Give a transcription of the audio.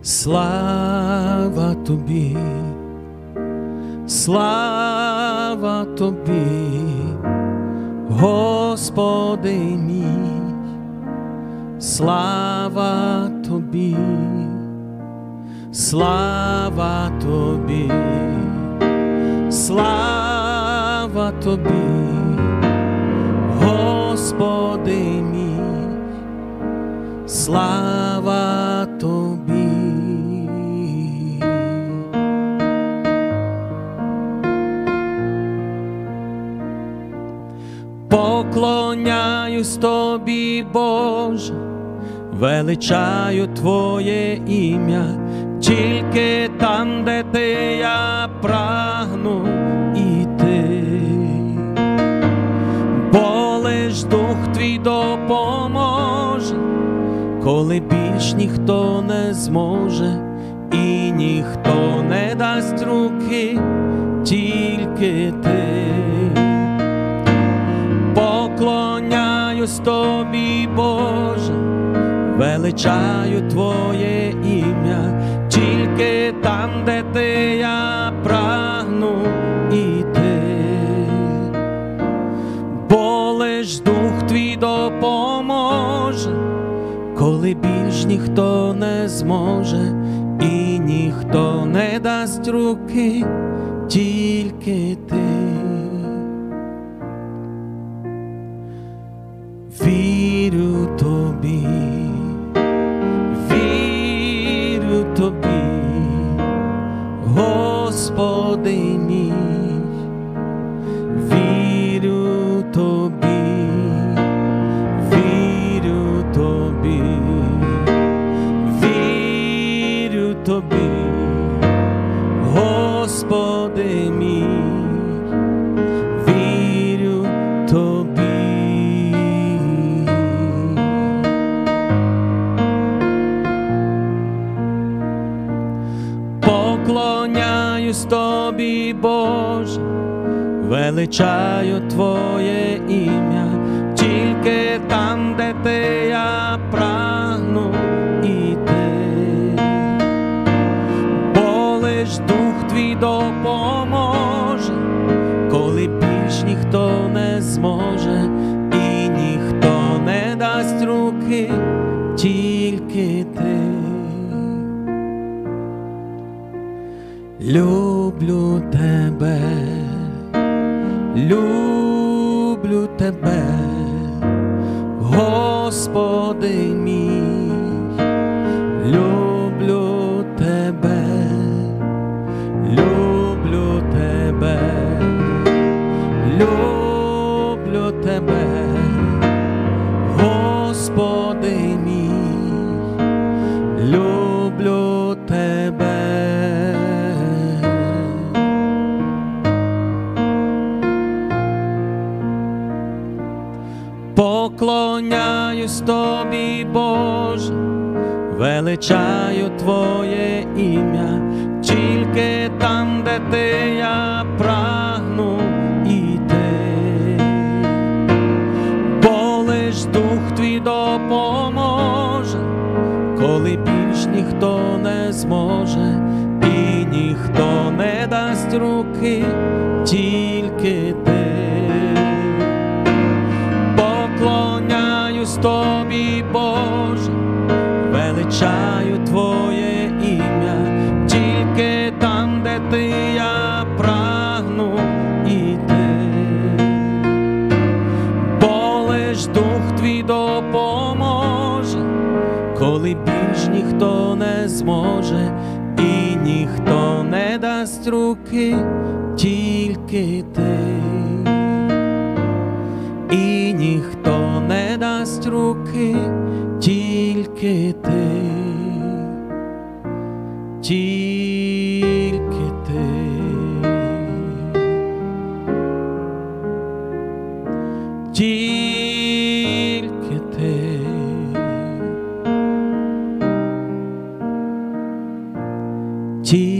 Слава тобі, слава тобі, Господи мій, слава тобі, слава тобі, слава тобі, Господи мій, слава тобі. Поклоняюсь тобі, Боже, величаю Твоє ім'я, тільки там, де ти, я прагну іти. Бо лиш Дух Твій допоможе, коли більш ніхто не зможе, і ніхто не дасть руки, тільки ти. Поклоняюсь тобі, Боже, величаю Твоє ім'я, тільки там, де ти, я прагну іти. Бо лиш Дух Твій допоможе, коли більш ніхто не зможе, і ніхто не дасть руки, тільки ти. Вірю тобі, вірю тобі, Господи мій, вірю тобі, вірю тобі, вірю тобі, Господи мій, вірю тобі. Поклоняюсь тобі, Боже, величаю Твоє ім'я, тільки там, де ти, я прагну іти. Бо лиш Дух Твій допоможе, коли більш ніхто не зможе, і ніхто не дасть руки, тільки ти. Люблю тебе, люблю тебе, Господи мій, люблю тебе, люблю тебе, люблю тебе, Господи мій, люблю тебе. Поклоняюсь тобі, Боже, величаю Твоє ім'я, тільки там, де ти, я прагну іти. Бо лиш Дух Твій допоможе, коли більш ніхто не зможе, і ніхто не дасть руки, тільки ти. Поклоняюсь тобі, Боже, величаю Твоє ім'я, тільки там, де ти, я прагну іти. Бо лиш Дух Твій допоможе, коли більш ніхто не зможе, і ніхто не дасть руки, тільки ти. І ніхто не дасть руки, тільки ти, тільки ти, тільки ти, тільки